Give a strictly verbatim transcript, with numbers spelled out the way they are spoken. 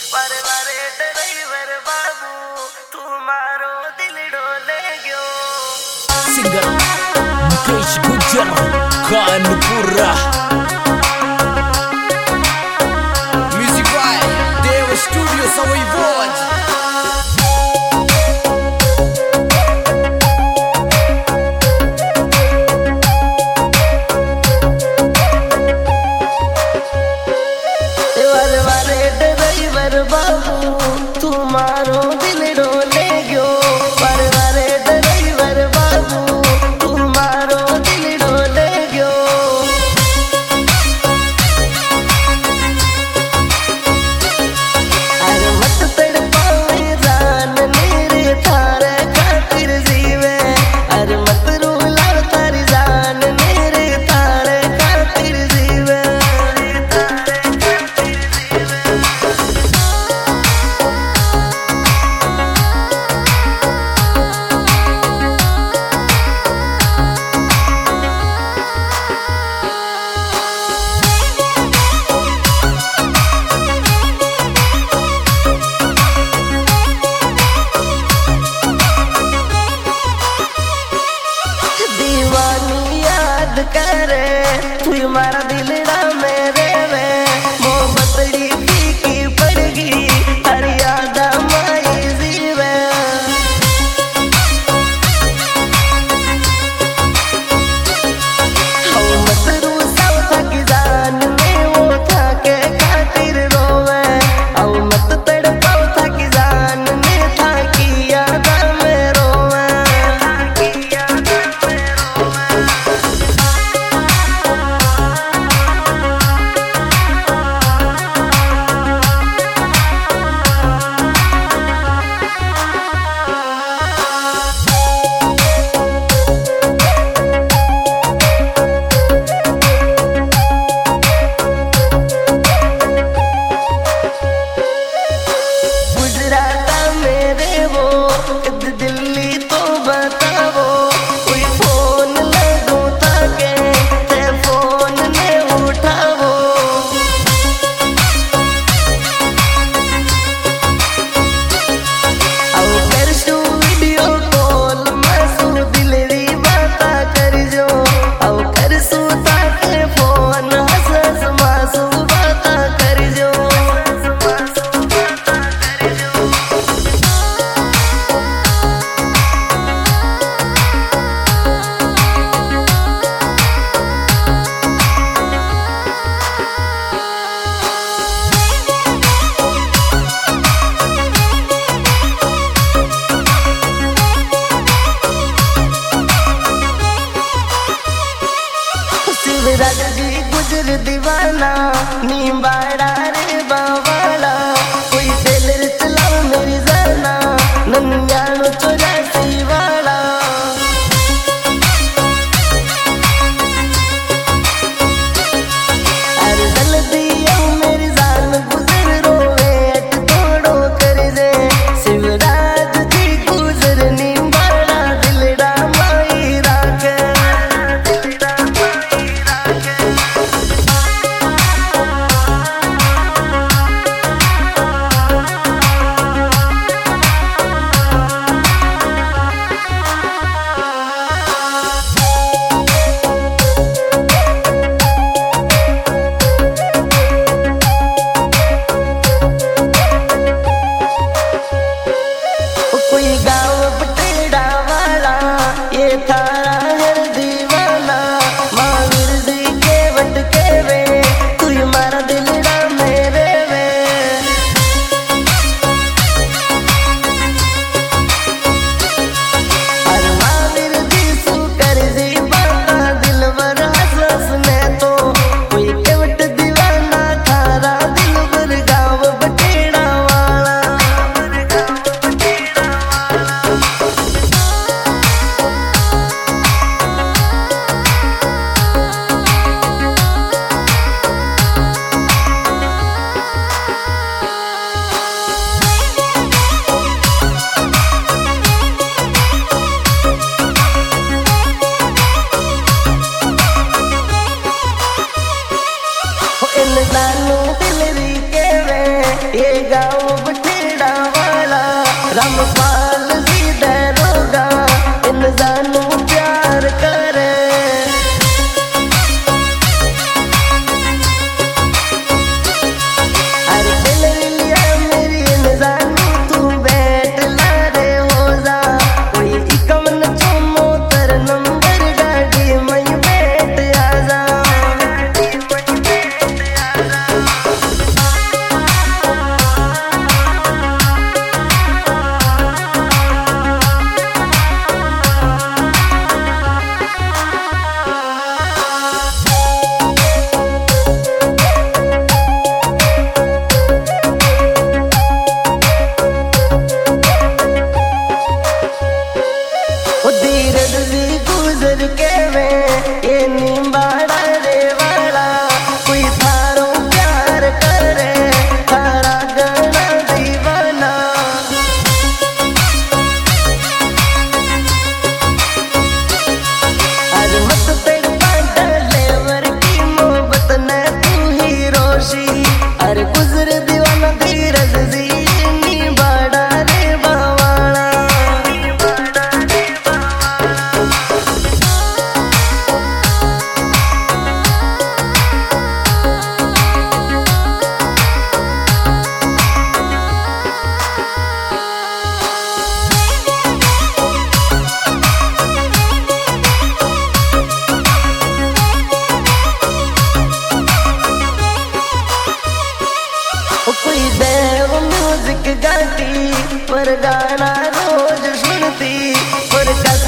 वारे वारे ड्राइवर बाबू तुम्हारो दिल डोले गयो। Singer Mukesh Gujar Kanpura. Music by Dev studio Sawai बोज। बाबू तुम्हारो दिल डोले गयो। वारे वारे ड्राइवर बाबू तुम्हारो दिल डोले गयो। अरे मत तड़पावे जान मेरे थारे खातिर जीवे। अरे मत रुला तारी जान मेरे थारे खातिर जीवे। करे तू हमारा दिलड़ा मेरे में मोहब्बतड़ी फीकी पड़गी हर याद माई जीवे। हम मत रूसा था कि जान में वो था के खातिर रोवे। हम मत तड़पाओ था कि जान में था कि याद में रोवे। दिल्ली तो बताओ कोई फोन लगो ताके ते फोन ने उठाओ। आओ कर सु वीडियो कॉल मसू दिलरी बाता कर जो। आओ कर सु ताके फोन हंस हंस मासू बाता कर जो। शिवराज जी गुजर दीवाना नींबाड़ा रे बावाला। कोई टेलर चलाओ मेरी जाना नन्यानो चौरासी वाला। अरे जल्दी आओ मेरी जान गुजर रोवे अट तोड़ो कर दे। शिवराज जी गुजर नींबाड़ा दिलड़ा माई राखे। कोई देव म्यूजिक गाती पर गाना रोज सुनती पर